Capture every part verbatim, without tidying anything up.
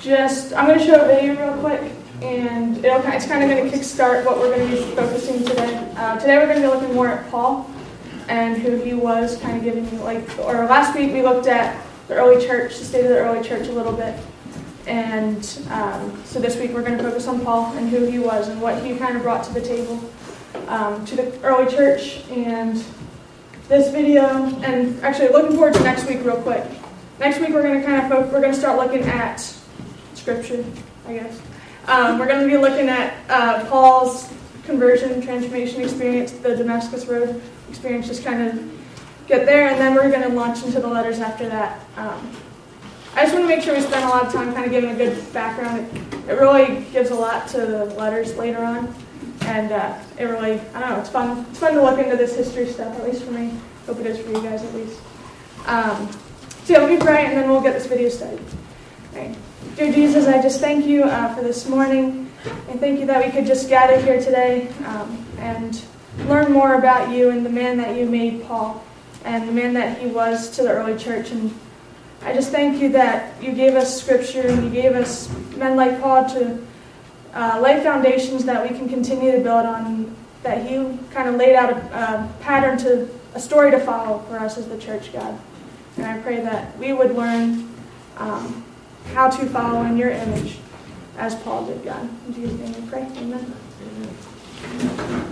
just, I'm going to show a video real quick, and it'll, it's kind of going to kickstart what we're going to be focusing today. Uh, today we're going to be looking more at Paul and who he was, kind of giving, like, or last week we looked at the early church, the state of the early church a little bit. And um, so this week we're going to focus on Paul and who he was and what he kind of brought to the table, um, to the early church. And this video, and actually looking forward to next week real quick. Next week we're going to kind of focus, we're going to start looking at scripture, I guess. Um, we're going to be looking at uh, Paul's conversion, transformation experience, the Damascus Road experience, just kind of get there, and then we're going to launch into the letters after that. Um, I just want to make sure we spend a lot of time kind of giving a good background. It, it really gives a lot to the letters later on, and uh, it really, I don't know, it's fun. It's fun to look into this history stuff, at least for me. Hope it is for you guys, at least. Um, so yeah, let me pray, and then we'll get this video started. All right. Dear Jesus, I just thank you uh, for this morning, and thank you that we could just gather here today um, and learn more about you and the man that you made, Paul, and the man that he was to the early church. And I just thank you that you gave us scripture and you gave us men like Paul to uh, lay foundations that we can continue to build on, that you kind of laid out a, a pattern to, a story to follow for us as the church, God. And I pray that we would learn um, how to follow in your image as Paul did, God. In Jesus' name we pray. Amen. Amen.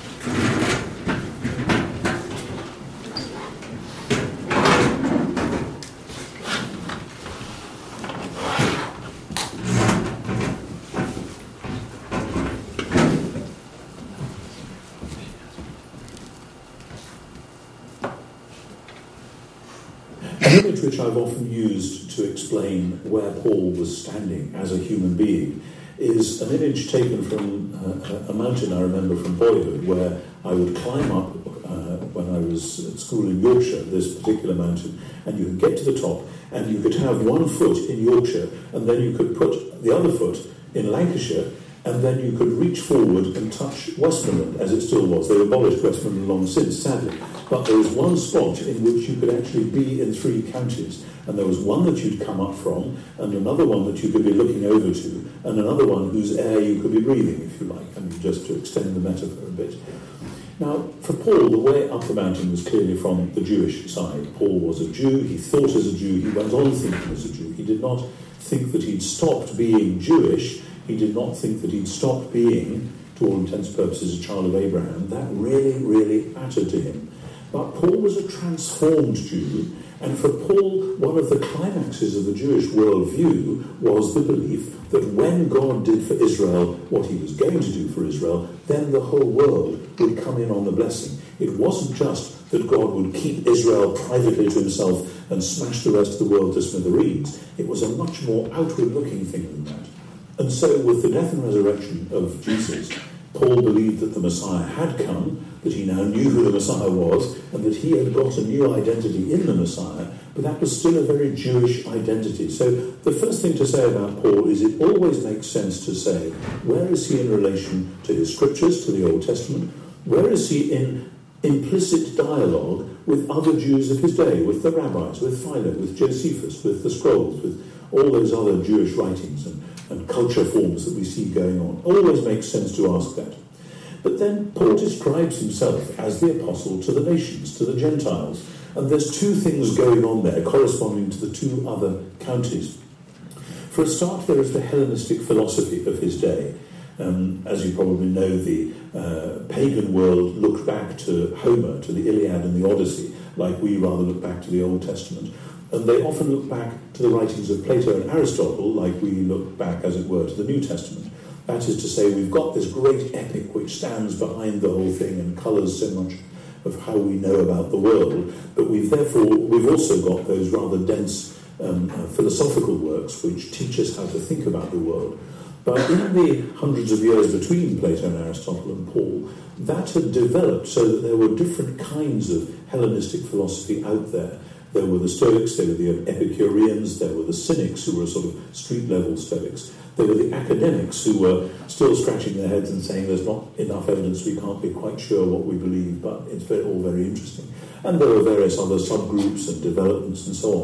An image which I've often used to explain where Paul was standing as a human being is an image taken from uh, a mountain I remember from boyhood, where I would climb up uh, when I was at school in Yorkshire, this particular mountain, and you could get to the top and you could have one foot in Yorkshire and then you could put the other foot in Lancashire, and then you could reach forward and touch Westmoreland, as it still was. They've abolished Westmoreland long since, sadly. But there was one spot in which you could actually be in three counties. And there was one that you'd come up from, and another one that you could be looking over to, and another one whose air you could be breathing, if you like. I mean, just to extend the metaphor a bit. Now, for Paul, the way up the mountain was clearly from the Jewish side. Paul was a Jew. He thought as a Jew. He went on thinking as a Jew. He did not think that he'd stopped being Jewish. He did not think that he'd stopped being, to all intents and purposes, a child of Abraham. That really, really mattered to him. But Paul was a transformed Jew, and for Paul, one of the climaxes of the Jewish worldview was the belief that when God did for Israel what he was going to do for Israel, then the whole world would come in on the blessing. It wasn't just that God would keep Israel privately to himself and smash the rest of the world to smithereens. It was a much more outward-looking thing than that. And so with the death and resurrection of Jesus, Paul believed that the Messiah had come, that he now knew who the Messiah was, and that he had got a new identity in the Messiah, but that was still a very Jewish identity. So the first thing to say about Paul is it always makes sense to say, where is he in relation to his scriptures, to the Old Testament? Where is he in implicit dialogue with other Jews of his day, with the rabbis, with Philo, with Josephus, with the scrolls, with all those other Jewish writings and, and culture forms that we see going on? Always makes sense to ask that. But then Paul describes himself as the apostle to the nations, to the Gentiles. And there's two things going on there corresponding to the two other counties. For a start, there is the Hellenistic philosophy of his day. Um, as you probably know, the uh, pagan world looked back to Homer, to the Iliad and the Odyssey, like we rather look back to the Old Testament. And they often look back to the writings of Plato and Aristotle, like we look back, as it were, to the New Testament. That is to say, we've got this great epic which stands behind the whole thing and colours so much of how we know about the world, but we've therefore, we've also got those rather dense um, uh, philosophical works which teach us how to think about the world. But in the hundreds of years between Plato and Aristotle and Paul, that had developed so that there were different kinds of Hellenistic philosophy out there. There were the Stoics, there were the Epicureans, there were the Cynics, who were sort of street-level Stoics. There were the academics who were still scratching their heads and saying there's not enough evidence, we can't be quite sure what we believe, but it's very, all very interesting. And there were various other subgroups and developments and so on.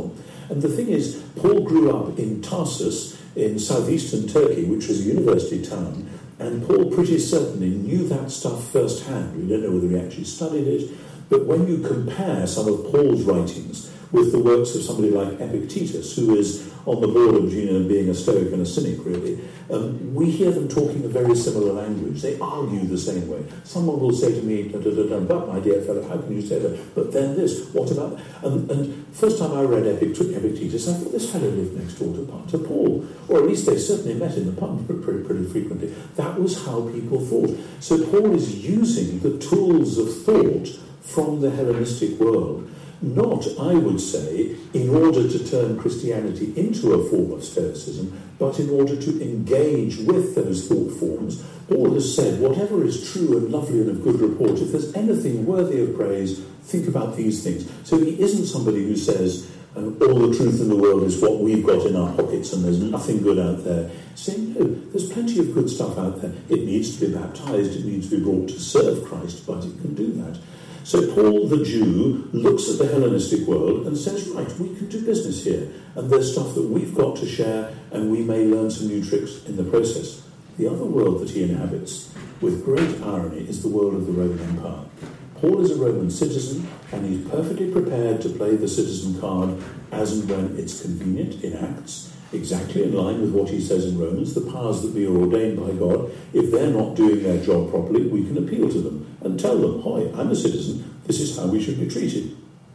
And the thing is, Paul grew up in Tarsus in southeastern Turkey, which was a university town, and Paul pretty certainly knew that stuff firsthand. We don't know whether he actually studied it, but when you compare some of Paul's writings with the works of somebody like Epictetus, who is on the border between being a Stoic and a Cynic, really, um, we hear them talking a very similar language. They argue the same way. Someone will say to me, da, da, da, da, but my dear fellow, how can you say that? But then this, what about... And, and first time I read Epictetus, I thought this fellow lived next door to, to Paul. Or at least they certainly met in the pub pretty, pretty frequently. That was how people thought. So Paul is using the tools of thought from the Hellenistic world, not, I would say, in order to turn Christianity into a form of Stoicism, but in order to engage with those thought forms. Paul has said, whatever is true and lovely and of good report, if there's anything worthy of praise, think about these things. So he isn't somebody who says, um, all the truth in the world is what we've got in our pockets and there's nothing good out there. Saying, no, there's plenty of good stuff out there. It needs to be baptized, it needs to be brought to serve Christ, but it can do that. So Paul, the Jew, looks at the Hellenistic world and says, right, we can do business here, and there's stuff that we've got to share, and we may learn some new tricks in the process. The other world that he inhabits, with great irony, is the world of the Roman Empire. Paul is a Roman citizen, and he's perfectly prepared to play the citizen card as and when it's convenient in Acts, exactly in line with what he says in Romans, the powers that be are ordained by God. If they're not doing their job properly, we can appeal to them and tell them, "Hoi, I'm a citizen, this is how we should be treated."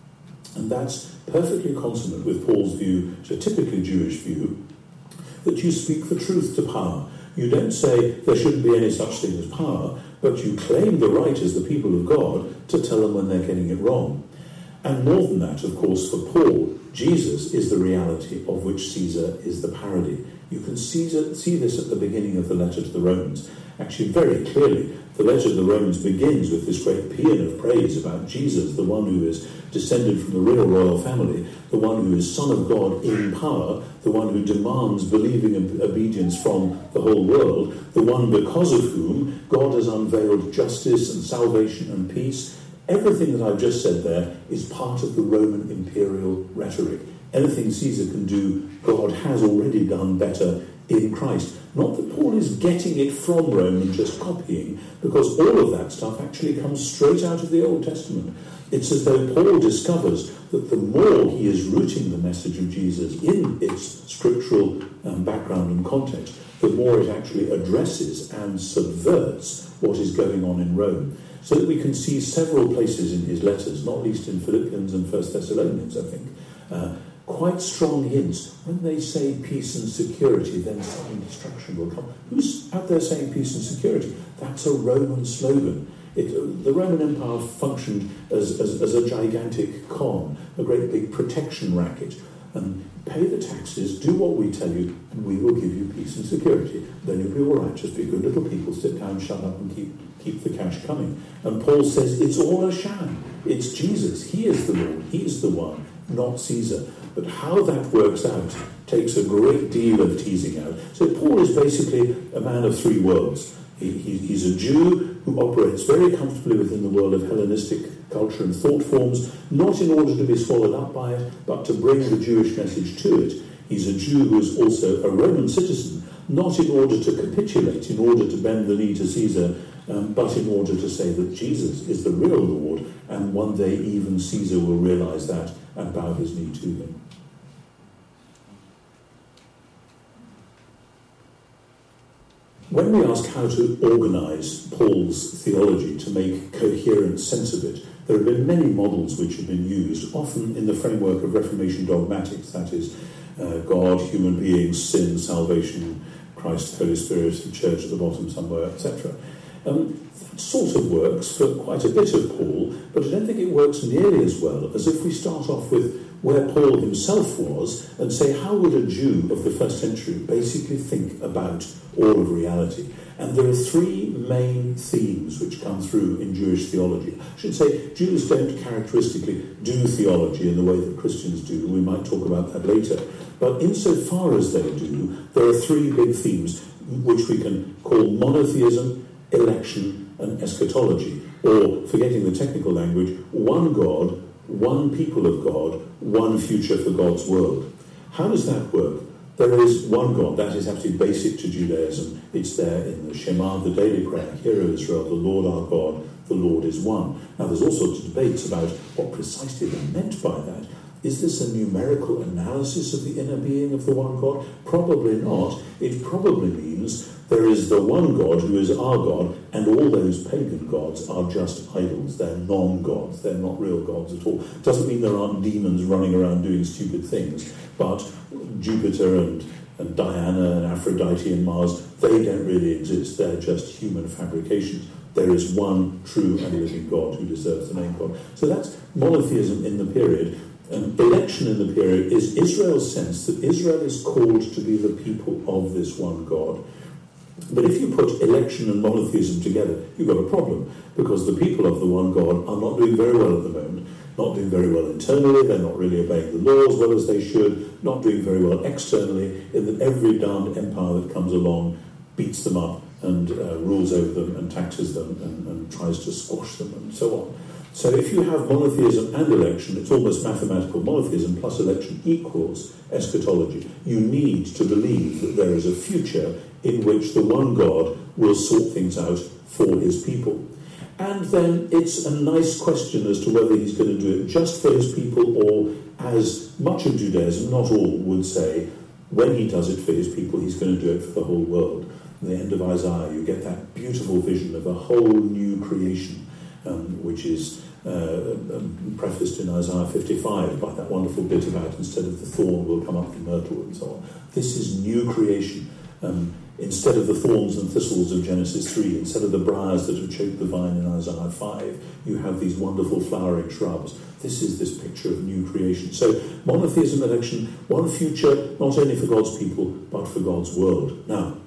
And that's perfectly consonant with Paul's view, a typically Jewish view, that you speak the truth to power. You don't say there shouldn't be any such thing as power, but you claim the right as the people of God to tell them when they're getting it wrong. And more than that, of course, for Paul, Jesus is the reality of which Caesar is the parody. You can see, see this at the beginning of the letter to the Romans. Actually, very clearly, the letter to the Romans begins with this great paean of praise about Jesus, the one who is descended from the real royal family, the one who is Son of God in power, the one who demands believing and obedience from the whole world, the one because of whom God has unveiled justice and salvation and peace. Everything that I've just said there is part of the Roman imperial rhetoric. Anything Caesar can do, God has already done better in Christ. Not that Paul is getting it from Rome and just copying, because all of that stuff actually comes straight out of the Old Testament. It's as though Paul discovers that the more he is rooting the message of Jesus in its scriptural um, background and context, the more it actually addresses and subverts what is going on in Rome. So that we can see several places in his letters, not least in Philippians and First Thessalonians, I think, uh, quite strong hints. When they say peace and security, then sudden destruction will come. Who's out there saying peace and security? That's a Roman slogan. It, uh, the Roman Empire functioned as, as, as a gigantic con, a great big protection racket. And pay the taxes, do what we tell you, and we will give you peace and security. Then you'll be all right. Just be good little people, sit down, shut up, and keep keep the cash coming. And Paul says it's all a sham. It's Jesus. He is the Lord. He is the one, not Caesar. But how that works out takes a great deal of teasing out. So Paul is basically a man of three worlds. He, he, he's a Jew who operates very comfortably within the world of Hellenistic culture and thought forms, not in order to be swallowed up by it, but to bring the Jewish message to it. He's a Jew who is also a Roman citizen, not in order to capitulate, in order to bend the knee to Caesar, um, but in order to say that Jesus is the real Lord, and one day even Caesar will realize that and bow his knee to him. When we ask how to organise Paul's theology to make coherent sense of it, there have been many models which have been used, often in the framework of Reformation dogmatics, that is, uh, God, human beings, sin, salvation, Christ, Holy Spirit, the church at the bottom somewhere, et cetera. Um, that sort of works for quite a bit of Paul, but I don't think it works nearly as well as if we start off with where Paul himself was and say, how would a Jew of the first century basically think about all of reality? And there are three main themes which come through in Jewish theology. I should say, Jews don't characteristically do theology in the way that Christians do. We might talk about that later. But insofar as they do, there are three big themes which we can call monotheism, election, and eschatology. Or, forgetting the technical language, one God, one people of God, one future for God's world. How does that work? There is one God. That is absolutely basic to Judaism. It's there in the Shema, the daily prayer. Hear, O Israel, the Lord our God, the Lord is one. Now, there's all sorts of debates about what precisely they meant by that. Is this a numerical analysis of the inner being of the one God? Probably not. It probably means there is the one God who is our God, and all those pagan gods are just idols. They're non-gods. They're not real gods at all. Doesn't mean there aren't demons running around doing stupid things, but Jupiter and, and Diana and Aphrodite and Mars, they don't really exist. They're just human fabrications. There is one true and living God who deserves the name God. So that's monotheism in the period. And election in the period is Israel's sense that Israel is called to be the people of this one God. But if you put election and monotheism together, you've got a problem, because the people of the one God are not doing very well at the moment, not doing very well internally, they're not really obeying the law as well as they should, not doing very well externally, in that every darned empire that comes along beats them up and uh, rules over them and taxes them and, and tries to squash them and so on. So if you have monotheism and election, it's almost mathematical. Monotheism plus election equals eschatology. You need to believe that there is a future in which the one God will sort things out for his people. And then it's a nice question as to whether he's going to do it just for his people, or, as much of Judaism, not all, would say, when he does it for his people, he's going to do it for the whole world. At the end of Isaiah, you get that beautiful vision of a whole new creation, um, which is uh, um, prefaced in Isaiah fifty-five by that wonderful bit about instead of the thorn will come up the myrtle and so on. This is new creation. Um, Instead of the thorns and thistles of Genesis three, instead of the briars that have choked the vine in Isaiah five, you have these wonderful flowering shrubs. This is this picture of new creation. So monotheism, election, one future, not only for God's people, but for God's world. Now,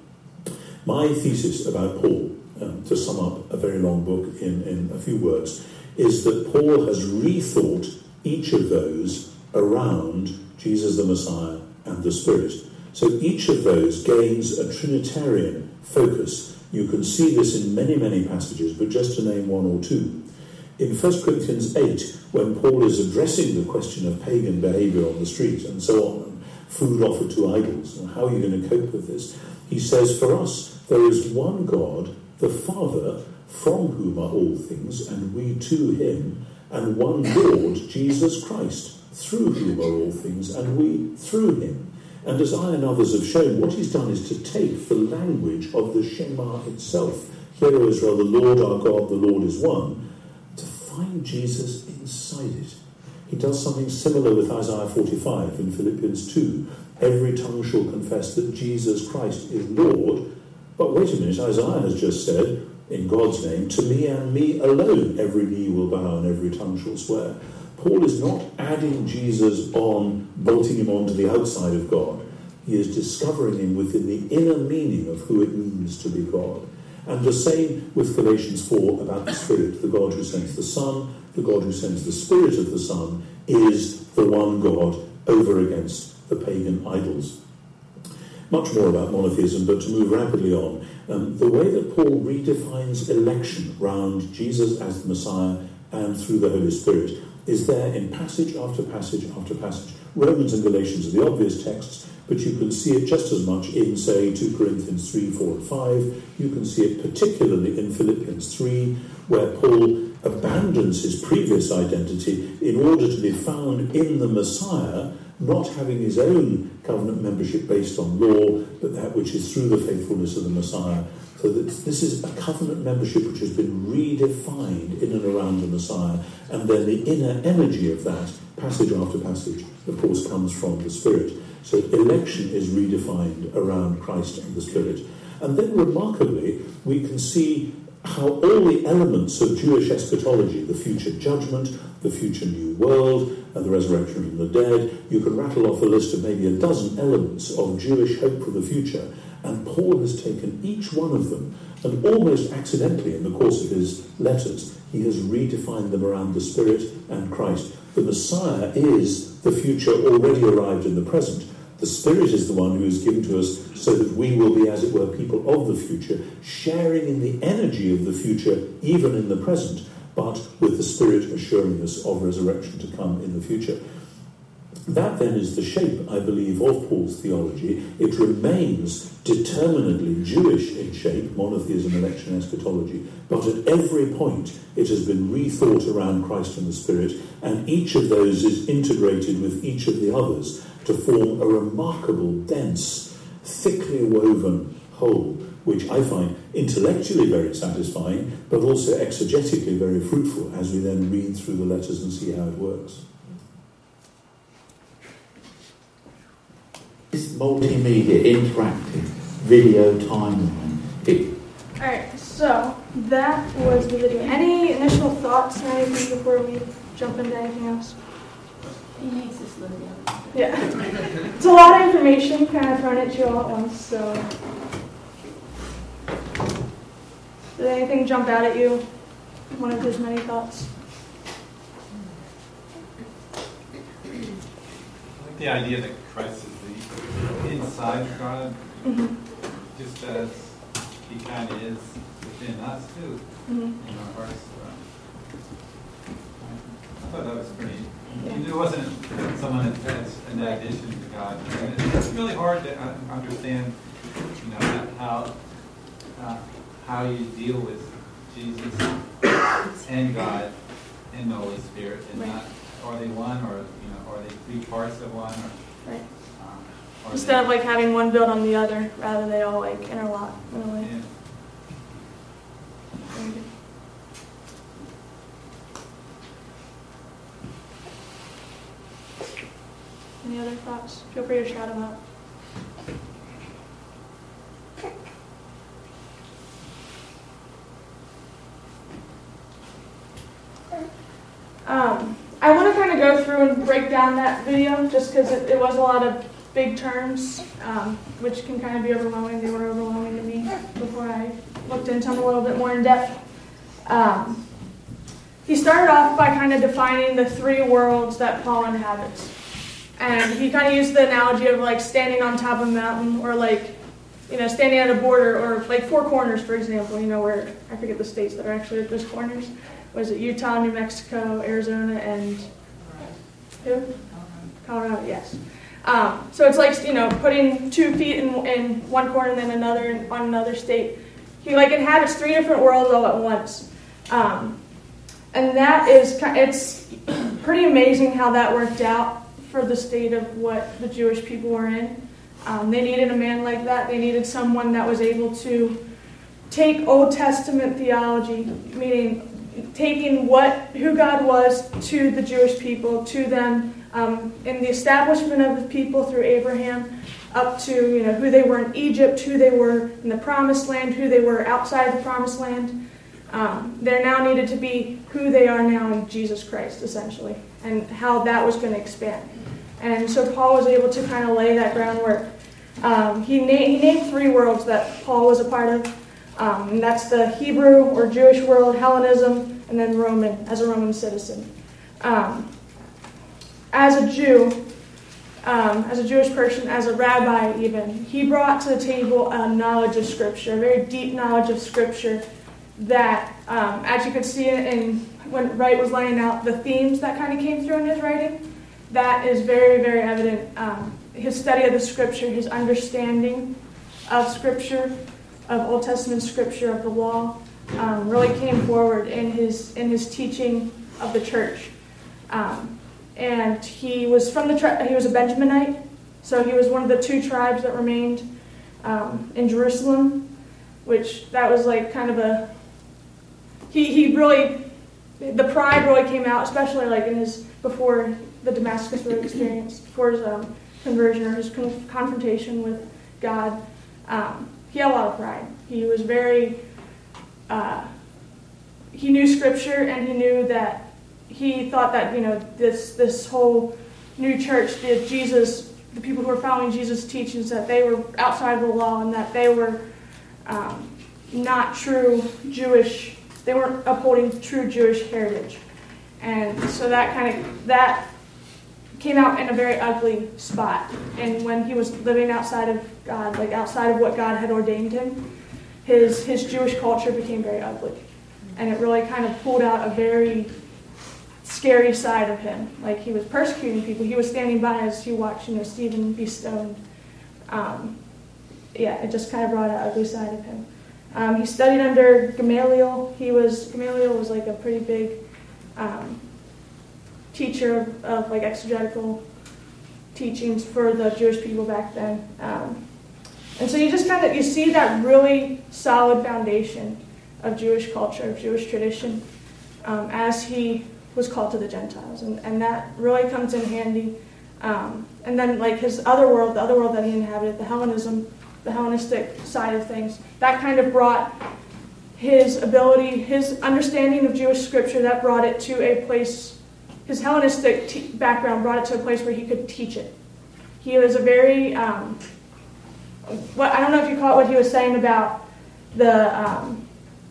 my thesis about Paul, um, to sum up a very long book in, in a few words, is that Paul has rethought each of those around Jesus the Messiah and the Spirit. So each of those gains a Trinitarian focus. You can see this in many, many passages, but just to name one or two. In First Corinthians eight, when Paul is addressing the question of pagan behaviour on the street and so on, and food offered to idols, and how are you going to cope with this, he says, for us there is one God, the Father, from whom are all things, and we to him, and one Lord, Jesus Christ, through whom are all things, and we through him. And as I and others have shown, what he's done is to take the language of the Shema itself, Hear, O Israel, the Lord our God, the Lord is one, to find Jesus inside it. He does something similar with Isaiah forty-five in Philippians two. Every tongue shall confess that Jesus Christ is Lord. But wait a minute, Isaiah has just said, in God's name, to me and me alone every knee will bow and every tongue shall swear. Paul is not adding Jesus on, bolting him onto the outside of God. He is discovering him within the inner meaning of who it means to be God. And the same with Galatians four about the Spirit. The God who sends the Son, the God who sends the Spirit of the Son, is the one God over against the pagan idols. Much more about monotheism, but to move rapidly on, um, the way that Paul redefines election round Jesus as the Messiah and through the Holy Spirit is there in passage after passage after passage. Romans and Galatians are the obvious texts, but you can see it just as much in, say, two Corinthians three, four and five. You can see it particularly in Philippians three, where Paul abandons his previous identity in order to be found in the Messiah, not having his own covenant membership based on law, but that which is through the faithfulness of the Messiah. So that this is a covenant membership which has been redefined in and around the Messiah, and then the inner energy of that, passage after passage, of course, comes from the Spirit. So election is redefined around Christ and the Spirit. And then, remarkably, we can see how all the elements of Jewish eschatology, the future judgment, the future new world, and the resurrection from the dead, you can rattle off a list of maybe a dozen elements of Jewish hope for the future. And Paul has taken each one of them, and almost accidentally in the course of his letters, he has redefined them around the Spirit and Christ. The Messiah is the future already arrived in the present. The Spirit is the one who is given to us so that we will be, as it were, people of the future, sharing in the energy of the future, even in the present, but with the Spirit assuring us of resurrection to come in the future. that then is the shape, I believe, of Paul's theology. It remains determinedly Jewish in shape, monotheism, election, eschatology, but at every point it has been rethought around Christ and the Spirit, and each of those is integrated with each of the others to form a remarkable, dense, thickly woven whole, which I find intellectually very satisfying, but also exegetically very fruitful as we then read through the letters and see how it works. This multimedia, interactive, video timeline. It, Alright, so that was the video. Any initial thoughts or anything before we jump into anything else? He needs to slow down. Yeah. It's a lot of information kind of thrown at you all at once, so. Did anything jump out at you? One of his many thoughts? I like the idea that Christ is the inside God, Mm-hmm. just as he kind of is within us too, Mm-hmm. in our hearts. I thought that was pretty. Yeah. It wasn't someone that's an addition to God. And it's really hard to uh, understand, you know, how uh, how you deal with Jesus and God and the Holy Spirit, and Right. not are they one, or you know, are they three parts of one, or Right. um, are Instead they, of like having one build on the other, rather they all like interlock in a way. yeah. Very good. Any other thoughts? Feel free to shout them out. Um, I want to kind of go through and break down that video just because it, it was a lot of big terms, um, which can kind of be overwhelming. They were overwhelming to me before I looked into them a little bit more in depth. Um, he started off by kind of defining the three worlds that Paul inhabits. And he kind of used the analogy of like standing on top of a mountain, or like, you know, standing at a border, or like Four Corners, for example, you know, where, I forget the states that are actually at those corners. Was it Utah, New Mexico, Arizona, and who? Colorado, yes. Um, so it's like, you know, putting two feet in, in one corner and then another in, on another state. He like inhabits three different worlds all at once. Um, and that is, it's pretty amazing how that worked out for the state of what the Jewish people were in. Um, they needed a man like that. They needed someone that was able to take Old Testament theology, meaning taking what who God was to the Jewish people, to them um, in the establishment of the people through Abraham, up to you know who they were in Egypt, who they were in the Promised Land, who they were outside the Promised Land. Um, there now needed to be who they are now in Jesus Christ, essentially, and how that was going to expand. And so Paul was able to kind of lay that groundwork. Um, he, na- he named three worlds that Paul was a part of. Um, and that's the Hebrew or Jewish world, Hellenism, and then Roman, as a Roman citizen. Um, as a Jew, um, as a Jewish person, as a rabbi even, he brought to the table a knowledge of Scripture, a very deep knowledge of Scripture that, um, as you could see in when Wright was laying out the themes that kind of came through in his writing, that is very, very evident. Um, his study of the Scripture, his understanding of Scripture, of Old Testament Scripture, of the law, um, really came forward in his in his teaching of the church. Um, and he was from the tri- he was a Benjaminite, so he was one of the two tribes that remained um, in Jerusalem, which that was like kind of a he he really the pride really came out, especially like in his before the Damascus Road experience, before his um, conversion or his con- confrontation with God. Um, He had a lot of pride. He was very, uh, he knew Scripture, and he knew that, he thought that, you know, this this whole new church, the Jesus, the people who were following Jesus' teachings, that they were outside of the law, and that they were um, not true Jewish, they weren't upholding true Jewish heritage. And so that kind of, that came out in a very ugly spot. And when he was living outside of God, like outside of what God had ordained him, his his Jewish culture became very ugly. And it really kind of pulled out a very scary side of him. Like, he was persecuting people. He was standing by as he watched, you know, Stephen be stoned. Um, yeah, it just kind of brought an ugly side of him. Um, he studied under Gamaliel. He was Gamaliel was like a pretty big um, teacher of, of like exegetical teachings for the Jewish people back then. Um, and so you just kind of you see that really solid foundation of Jewish culture, of Jewish tradition, um, as he was called to the Gentiles, and, and that really comes in handy. Um, and then like his other world, the other world that he inhabited, the Hellenism, the Hellenistic side of things, that kind of brought his ability, his understanding of Jewish scripture, that brought it to a place, his Hellenistic t- background brought it to a place where he could teach it. He was a very, um, what I don't know if you call it what he was saying about the, um,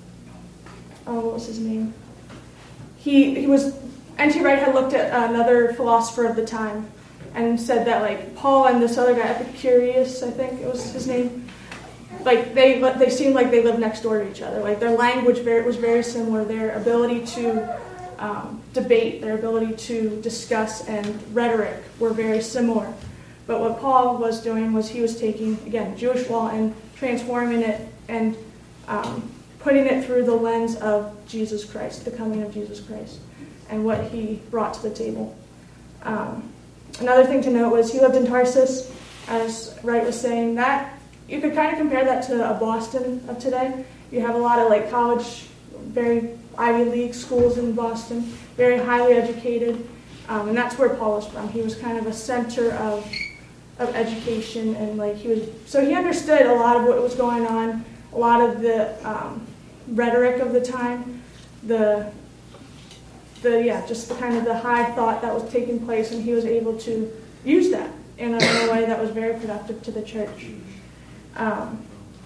oh, what was his name? He he was, N T Wright had looked at another philosopher of the time and said that, like, Paul and this other guy, Epicurus, I think it was his name, like, they they seemed like they lived next door to each other. Like, their language very, was very similar. Their ability to um, debate, their ability to discuss, and rhetoric were very similar. But what Paul was doing was he was taking, again, Jewish law and transforming it and um, putting it through the lens of Jesus Christ, the coming of Jesus Christ, and what he brought to the table. Um, another thing to note was he lived in Tarsus, as Wright was saying. That you could kind of compare that to a Boston of today. You have a lot of like college, very Ivy League schools in Boston, very highly educated, um, and that's where Paul was from. He was kind of a center of of education, and like he was, so he understood a lot of what was going on, a lot of the um, rhetoric of the time, the the yeah, just the kind of the high thought that was taking place, and he was able to use that in a, in a way that was very productive to the church. Um,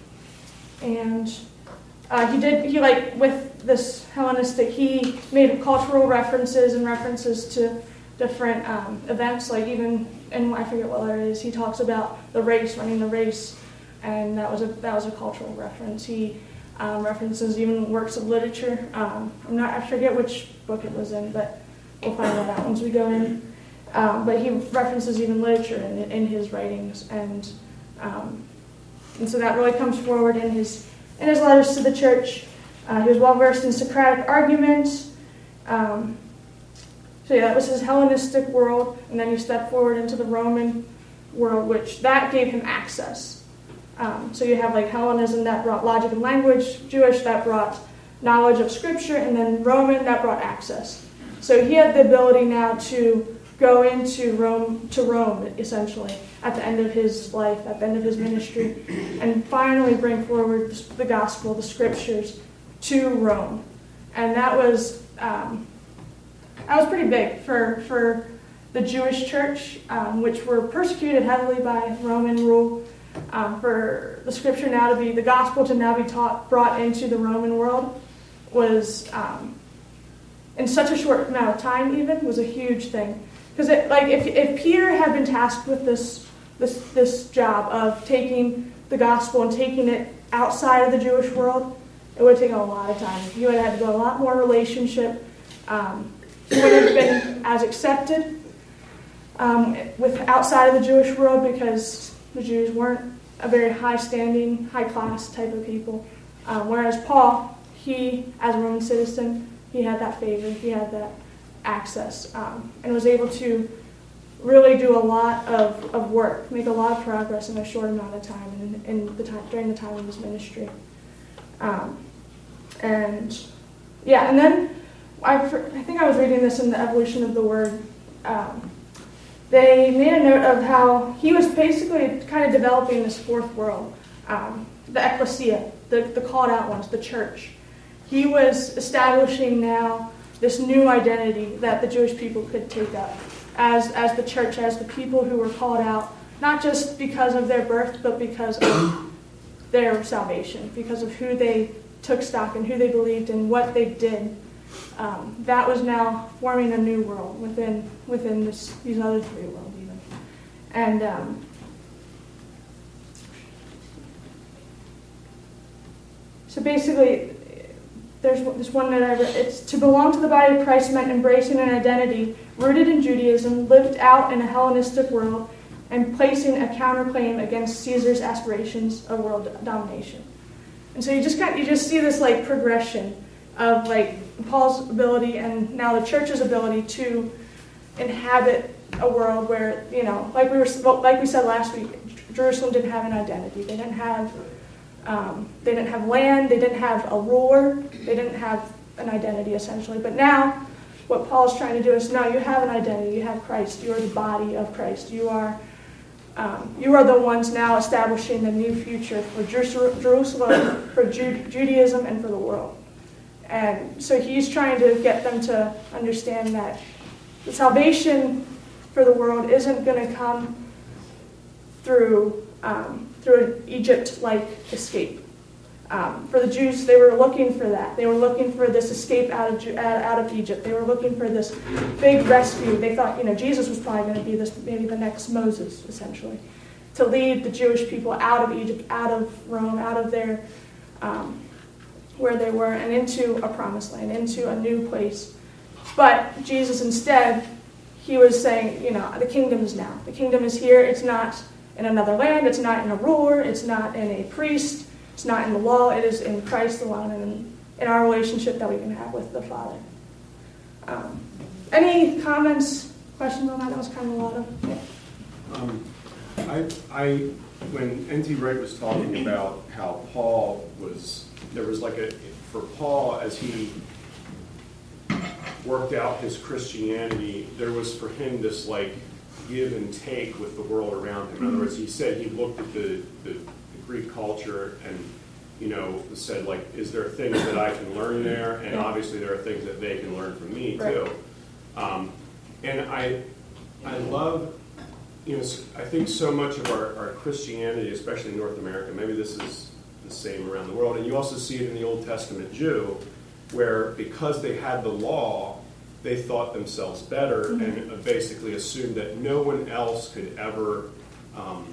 and uh, he did he like with this Hellenistic, he made cultural references and references to different um, events, like even in I forget what letter it is, he talks about the race, running the race, and that was a that was a cultural reference. He um, references even works of literature. Um, I'm not I forget which book it was in, but we'll find that out once we go in. Um, but he references even literature in, in his writings, and um, and so that really comes forward in his in his letters to the church. Uh, he was well versed in Socratic arguments. Um, So yeah, that was his Hellenistic world, and then he stepped forward into the Roman world, which that gave him access. Um, so you have like Hellenism that brought logic and language, Jewish that brought knowledge of scripture, and then Roman that brought access. So he had the ability now to go into Rome, to Rome essentially, at the end of his life, at the end of his ministry, and finally bring forward the gospel, the scriptures, to Rome. And that was um, that was pretty big for, for the Jewish church, um, which were persecuted heavily by Roman rule. Um, for the scripture now to be, the gospel to now be taught, brought into the Roman world was, um, in such a short amount of time even, was a huge thing. Because it, like, if, if Peter had been tasked with this, this, this job of taking the gospel and taking it outside of the Jewish world, it would have taken a lot of time. He would have had to go a lot more relationship. Um, he wouldn't have been as accepted um, with outside of the Jewish world, because the Jews weren't a very high-standing, high-class type of people. Um, whereas Paul, he, as a Roman citizen, he had that favor, he had that access, um, and was able to really do a lot of, of work, make a lot of progress in a short amount of time, in, in the time during the time of his ministry. Um, and yeah, and then I, I think I was reading this in the Evolution of the Word. Um, They made a note of how he was basically kind of developing this fourth world, um, the ecclesia, the, the called out ones, the church. He was establishing now this new identity that the Jewish people could take up as, as the church, as the people who were called out, not just because of their birth, but because of their salvation, because of who they took stock in, who they believed in, what they did. Um, that was now forming a new world within within this, these other three worlds even. And um, so basically, there's this one that I read. It's to belong to the body of Christ meant embracing an identity rooted in Judaism, lived out in a Hellenistic world, and placing a counterclaim against Caesar's aspirations of world domination. And so you just kind of, you just see this like progression of like Paul's ability and now the church's ability to inhabit a world where, you know, like we were like we said last week, Jerusalem didn't have an identity. They didn't have um, they didn't have land. They didn't have a ruler. They didn't have an identity essentially. But now, what Paul is trying to do is, no, you have an identity. You have Christ. You are the body of Christ. You are um, you are the ones now establishing the new future for Jerusalem, for Ju- Judaism, and for the world. And so he's trying to get them to understand that the salvation for the world isn't going to come through um, through an Egypt-like escape. Um, for the Jews, they were looking for that. They were looking for this escape out of Ju- out of Egypt. They were looking for this big rescue. They thought, you know, Jesus was probably going to be this, maybe the next Moses, essentially, to lead the Jewish people out of Egypt, out of Rome, out of their um, where they were, and into a promised land, into a new place. But Jesus instead, he was saying, you know, the kingdom is now. The kingdom is here. It's not in another land. It's not in a ruler. It's not in a priest. It's not in the law. It is in Christ alone and in, in our relationship that we can have with the Father. Um, any comments, questions on that? That was kind of a lot of. Yeah. Um, I, I, when N T Wright was talking about how Paul was, there was like a, for Paul as he worked out his Christianity, there was for him this like give and take with the world around him. In other words, he said he looked at the, the, the Greek culture and, you know, said like, is there things that I can learn there? And obviously there are things that they can learn from me too. Um, and I, I love, you know, I think so much of our, our Christianity, especially in North America, maybe this is the same around the world, and you also see it in the Old Testament Jew, where because they had the law, they thought themselves better mm-hmm. and basically assumed that no one else could ever, um,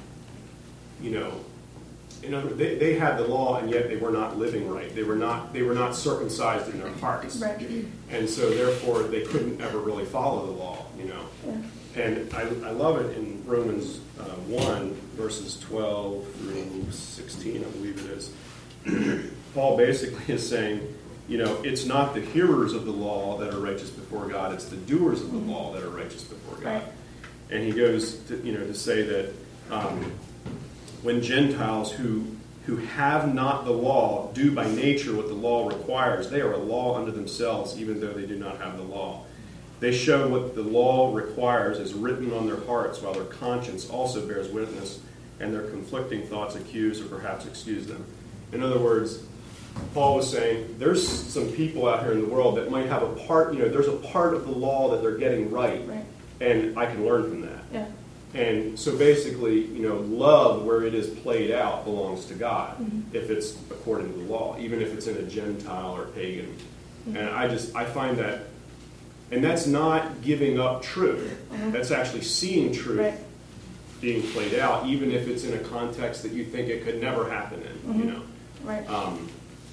you know, in other, they, they had the law and yet they were not living right. They were not they were not circumcised in their hearts, right. And so therefore they couldn't ever really follow the law, you know. Yeah. And I, I love it in Romans uh, one verses twelve through sixteen, I believe it is. Paul basically is saying, you know, it's not the hearers of the law that are righteous before God, it's the doers of the mm-hmm. law that are righteous before God. Right. And he goes to, you know, to say that um, when Gentiles who who have not the law do by nature what the law requires, they are a law unto themselves, even though they do not have the law. They show what the law requires is written on their hearts, while their conscience also bears witness, and their conflicting thoughts accuse or perhaps excuse them. In other words, Paul was saying, there's some people out here in the world that might have a part, you know, there's a part of the law that they're getting right, right. and I can learn from that. Yeah. And so basically, you know, love where it is played out belongs to God, mm-hmm. if it's according to the law, even if it's in a Gentile or pagan. Mm-hmm. And I just, I find that, and that's not giving up truth. Mm-hmm. That's actually seeing truth right. being played out, even if it's in a context that you think it could never happen in, mm-hmm. you know. Right. Um,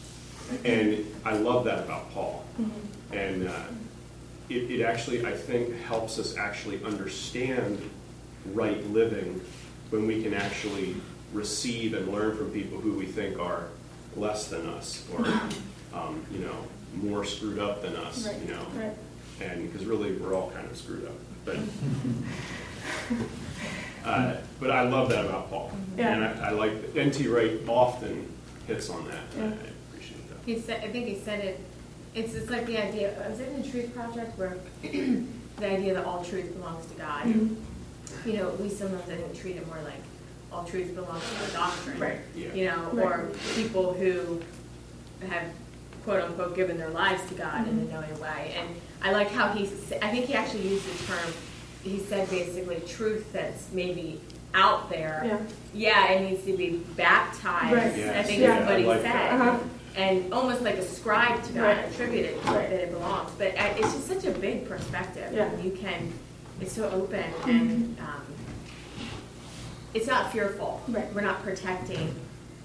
and I love that about Paul. Mm-hmm. And uh, it, it actually, I think, helps us actually understand right living when we can actually receive and learn from people who we think are less than us or, um, you know, more screwed up than us, right. you know. Right. And because really we're all kind of screwed up. But uh, but I love that about Paul. Yeah. And I, I like, N T Wright often hits on that. Yeah. I, I appreciate that. He said, I think he said it, it's it's like the idea, was it in the Truth Project where the idea that all truth belongs to God? Mm-hmm. You know, we sometimes I think treat it more like all truth belongs to the doctrine. Right. Yeah. You know, right. or people who have quote unquote given their lives to God mm-hmm. in a knowing way. And I like how he, I think he actually used the term, he said basically truth that's maybe out there. Yeah. Yeah, it needs to be baptized. Right. Yes. I think yeah, is what he like said. Uh-huh. And almost like ascribed to God, right. attributed right. that it belongs. But uh, it's just such a big perspective. Yeah. And you can, it's so open Mm-hmm. and um, it's not fearful. Right. We're not protecting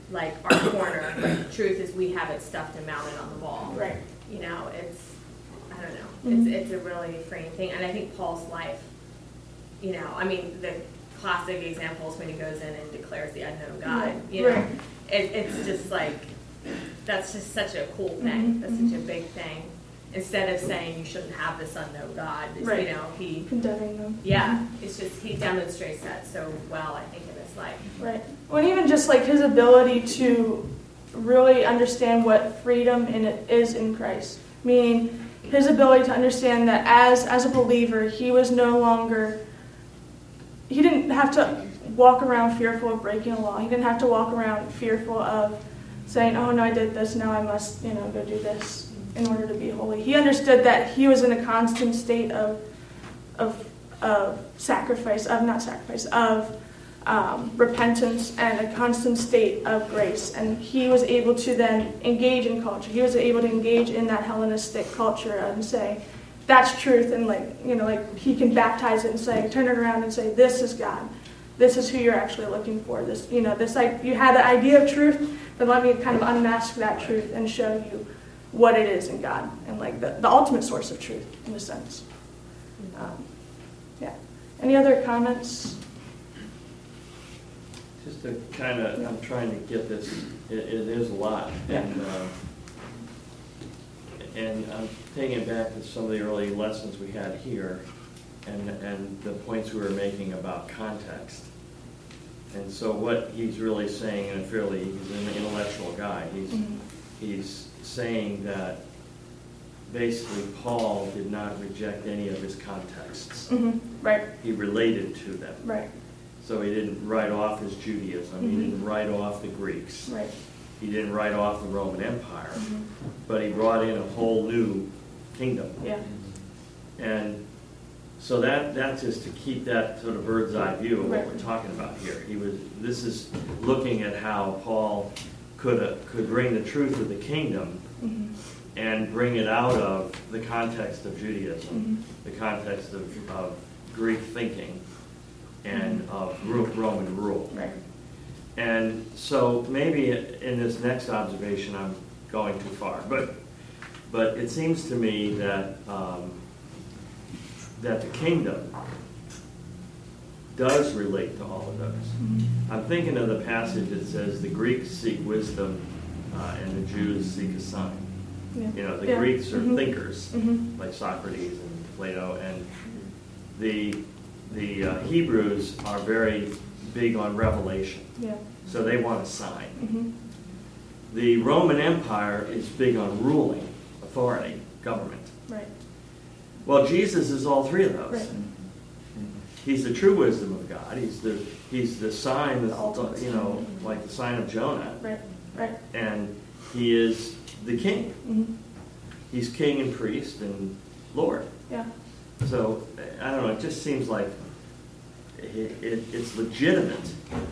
like our corner. Like, truth is we have it stuffed and mounted on the wall. Right. You know, it's, I don't know, Mhm. it's it's a really freeing thing. And I think Paul's life, you know, I mean, the classic example is when he goes in and declares the unknown God. You know, Right. it, it's just like, that's just such a cool thing. Mhm, That's mhm. such a big thing. Instead of saying you shouldn't have this unknown God, it's, Right. you know, he, Condemning them. yeah, it's just, he demonstrates that so well, I think, in his life. Right. Well, and even just like his ability to really understand what freedom in it is in Christ, meaning his ability to understand that as as a believer, he was no longer, he didn't have to walk around fearful of breaking a law. He didn't have to walk around fearful of saying, oh, no, I did this, now I must, you know, go do this in order to be holy. He understood that he was in a constant state of of, of sacrifice, of not sacrifice, of um, repentance and a constant state of grace. And he was able to then engage in culture. He was able to engage in that Hellenistic culture and say, that's truth. And like, you know, like he can baptize it and say, turn it around and say, this is God. This is who you're actually looking for. This, you know, this like you had the idea of truth, then let me kind of unmask that truth and show you what it is in God and like the, the ultimate source of truth in a sense. Um, yeah. Any other comments? Just to kind of, I'm trying to get this, it, it is a lot. Yeah. And, uh, and I'm taking it back to some of the early lessons we had here and, and the points we were making about context. And so what he's really saying, and fairly, he's an intellectual guy, he's, Mm-hmm. he's saying that basically Paul did not reject any of his contexts. Mm-hmm. Right. He related to them. Right. So he didn't write off his Judaism. Mhm. He didn't write off the Greeks. Right. He didn't write off the Roman Empire. Mhm. But he brought in a whole new kingdom. Yeah. And so that that's just to keep that sort of bird's eye view of what Right. we're talking about here. He was. This is looking at how Paul could uh, could bring the truth of the kingdom Mm-hmm. and bring it out of the context of Judaism, Mm-hmm. the context of, of Greek thinking, and of Ro- Roman rule. Right. And so maybe in this next observation I'm going too far, but but it seems to me that um, that the kingdom does relate to all of those. Mm-hmm. I'm thinking of the passage that says the Greeks seek wisdom uh, and the Jews seek a sign. Yeah. You know, the Yeah. Greeks are Mhm. thinkers, Mm-hmm. like Socrates and Plato, and the the uh, Hebrews are very big on revelation, Yeah. so they want a sign. Mm-hmm. The Roman Empire is big on ruling, authority, government. Right. Well, Jesus is all three of those. Right. He's the true wisdom of God. He's the he's the sign, The ultimate you know, sign. like the sign of Jonah, Right. Right. and he is the king. Mm-hmm. He's king and priest and Lord. Yeah. So, I don't know, it just seems like it, it, it's legitimate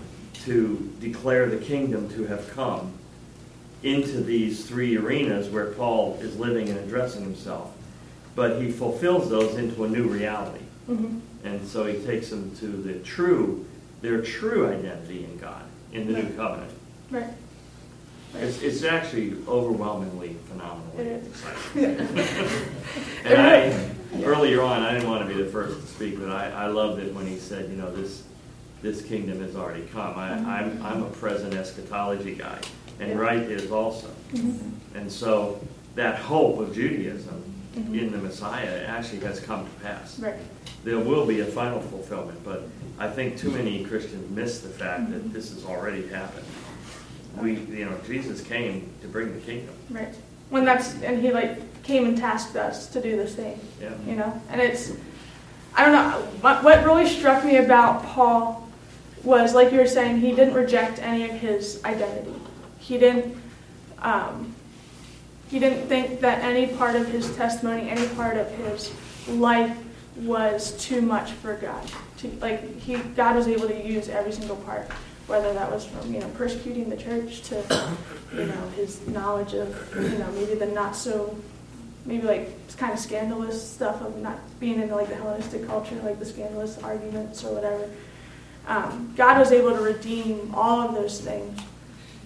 to declare the kingdom to have come into these three arenas where Paul is living and addressing himself. But he fulfills those into a new reality. Mm-hmm. And so he takes them to the true, their true identity in God, in the new Right. covenant. Right. It's, it's actually overwhelmingly phenomenally It is. exciting. And I, earlier on, I didn't want to be the first to speak, but I, I loved it when he said, you know, this this kingdom has already come. I, I'm, I'm a present eschatology guy, and Yeah. Wright is also. Mm-hmm. And so that hope of Judaism Mhm. in the Messiah actually has come to pass. Right. There will be a final fulfillment, but I think too many Christians miss the fact that this has already happened. We, you know, Jesus came to bring the kingdom. Right. When that's and he like came and tasked us to do the same. Yeah. You know, and it's I don't know what, what really struck me about Paul was like you were saying he didn't reject any of his identity. He didn't. Um, he didn't think that any part of his testimony, any part of his life, was too much for God. To, like he, God was able to use every single part, whether that was from you know persecuting the church to you know his knowledge of you know maybe the not so maybe like kind of scandalous stuff of not being into like the Hellenistic culture, like the scandalous arguments or whatever. Um, God was able to redeem all of those things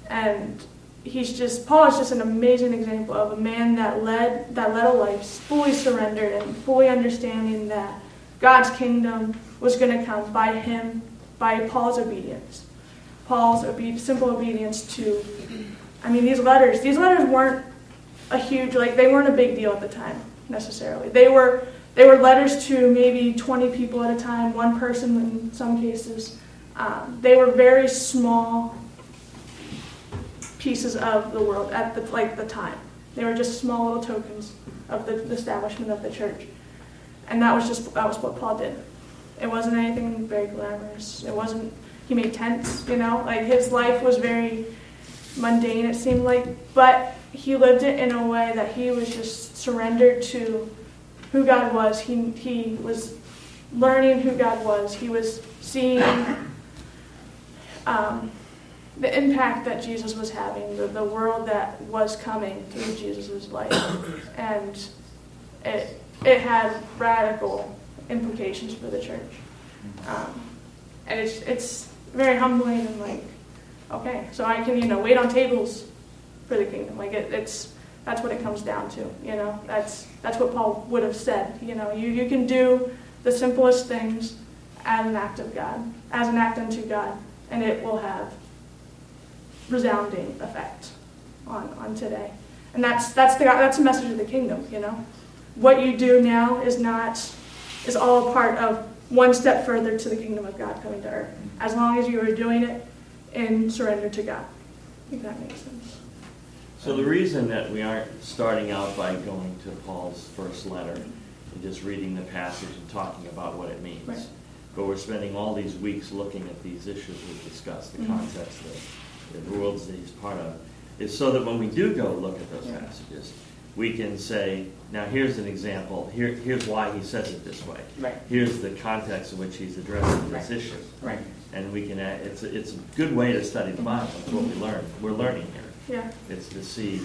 And he's just, Paul is just an amazing example of a man that led, that led a life fully surrendered and fully understanding that God's kingdom was going to come by him, by Paul's obedience. Paul's obe- simple obedience to, I mean, these letters, these letters weren't a huge, like, they weren't a big deal at the time, necessarily. They were, they were letters to maybe twenty people at a time, one person in some cases. Um, they were very small pieces of the world at the, like, the time. They were just small little tokens of the, the establishment of the church. And that was just, that was what Paul did. It wasn't anything very glamorous. It wasn't, he made tents, you know, like his life was very mundane, it seemed like, but he lived it in a way that he was just surrendered to who God was. He, he was learning who God was. He was seeing um, the impact that Jesus was having, the, the world that was coming through Jesus' life. And it, it had radical implications for the church. Um, and it's it's very humbling and like, okay, so I can, you know, wait on tables for the kingdom. Like it, it's that's what it comes down to, you know. That's that's what Paul would have said. You know, you, you can do the simplest things as an act of God, as an act unto God, and it will have resounding effect on, on today. And that's that's the that's the message of the kingdom, you know. What you do now is not is all a part of one step further to the kingdom of God coming to earth. As long as you are doing it in surrender to God. I think that makes sense. So the reason that we aren't starting out by going to Paul's first letter and just reading the passage and talking about what it means, Right. but we're spending all these weeks looking at these issues we've discussed, the Mm-hmm. context, the, the worlds that he's part of, is so that when we do go look at those Yeah. passages, we can say, now here's an example, here, here's why he says it this way. Right. Here's the context in which he's addressing this Right. issue. Right. And we can, add, it's, a, it's a good way to study the Bible. That's what we learn. We're learning here. Yeah. It's to see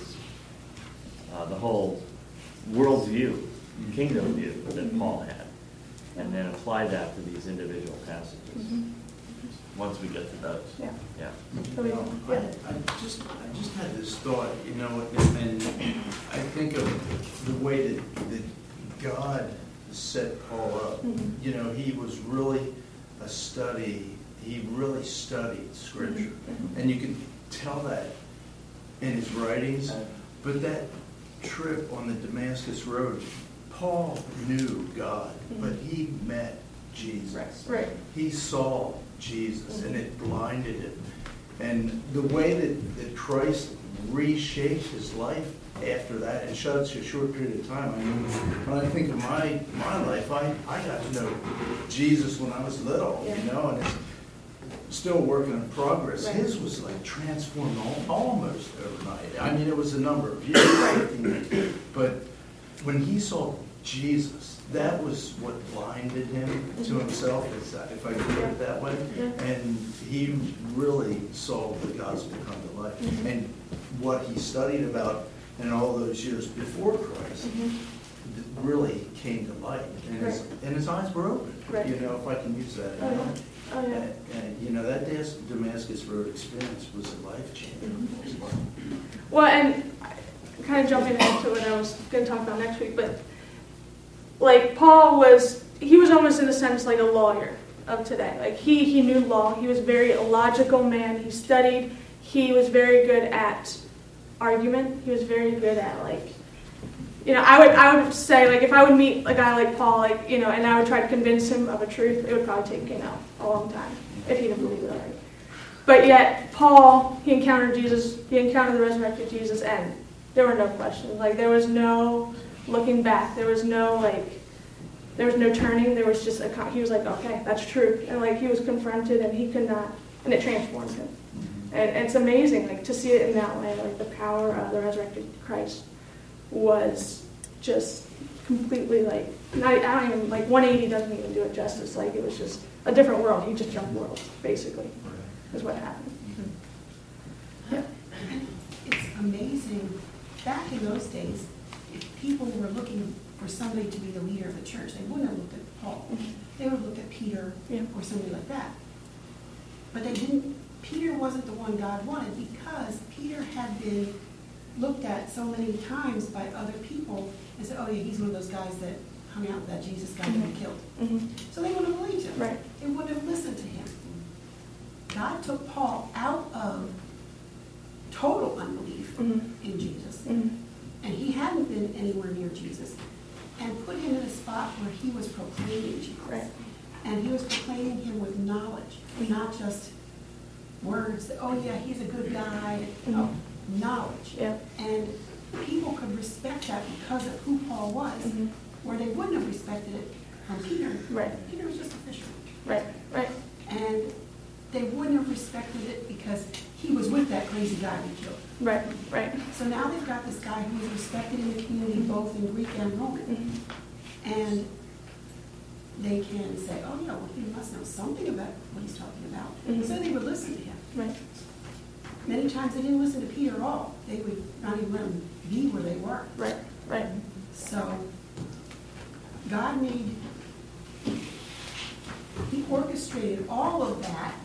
uh, the whole world view, kingdom view that Paul had, and then apply that to these individual passages. Mm-hmm. Once we get to those. Yeah. Yeah. So we- I, yeah. I just, I just had this thought, you know, and, and I think of the way that, that God set Paul up. Mhm. You know, he was really a study, he really studied Scripture. Mhm. And you can tell that in his writings. But that trip on the Damascus Road, Paul knew God, Mhm. but he met Jesus. Right. He saw Jesus, and it blinded him. And the way that, that Christ reshaped his life after that in such a short period of time. I mean, when I think of my my life, I, I got to know Jesus when I was little, Yeah. you know, and it's still a work in progress. Right. His was like transformed al- almost overnight. I mean, it was a number of years, but when he saw Jesus, that was what blinded him to himself, if I could put it that way. Yeah. And he really saw the gospel come to life. Mhm. And what he studied about in all those years before Christ Mhm. th- really came to light. And his, Right. and his eyes were open, Right. you know, if I can use that. Oh, you yeah. know. Oh, yeah. And, and, you know, thatDas- Damascus Road experience was a life-changer. Mm-hmm. Well, and kind of jumping into what I was going to talk about next week, but like Paul was, he was almost in a sense like a lawyer of today. Like he, he knew law. He was very a logical man. He studied. He was very good at argument. He was very good at like, you know, I would I would say like if I would meet a guy like Paul, like you know, and I would try to convince him of a truth, it would probably take you know a long time if he didn't believe it already. But yet Paul, he encountered Jesus. He encountered the resurrected Jesus, and there were no questions. Like there was no looking back. There was no like, there was no turning. There was just a. He was like, okay, that's true, and like he was confronted, and he could not, and it transformed him. And it's amazing, like to see it in that way. Like the power of the resurrected Christ was just completely like. Not, I don't even like one eighty doesn't even do it justice. Like it was just a different world. He just jumped worlds, basically, is what happened. Yeah. And it's amazing. Back in those days, if people were looking for somebody to be the leader of the church, they wouldn't have looked at Paul. They would have looked at Peter Yeah. or somebody like that. But they didn't. Peter wasn't the one God wanted because been looked at so many times by other people and said, oh yeah, he's one of those guys that hung out with that Jesus guy that he killed. Mm-hmm. So they wouldn't have believed him. Right. They wouldn't have listened to him. God took Paul out of total unbelief Mm-hmm. in Jesus, Mm-hmm. and he hadn't been anywhere near Jesus, and put him in a spot where he was proclaiming Jesus. Right. And he was proclaiming him with knowledge, not just words, that, oh yeah, he's a good guy. No, knowledge. Yeah. And people could respect that because of who Paul was, Mm-hmm. where they wouldn't have respected it from Peter. Right. Peter was just a fisherman. Right. Right. And they wouldn't have respected it because he was with that crazy guy we killed. Right. Right. So now they've got this guy who is respected in the community, both in Greek and Roman. Mm-hmm. And they can say, oh yeah, well, he must know something about what he's talking about. Mhm. So they would listen to him. Right. Many times they didn't listen to Peter at all. They would not even let him be where they were. Right. Right. So God made, he orchestrated all of that.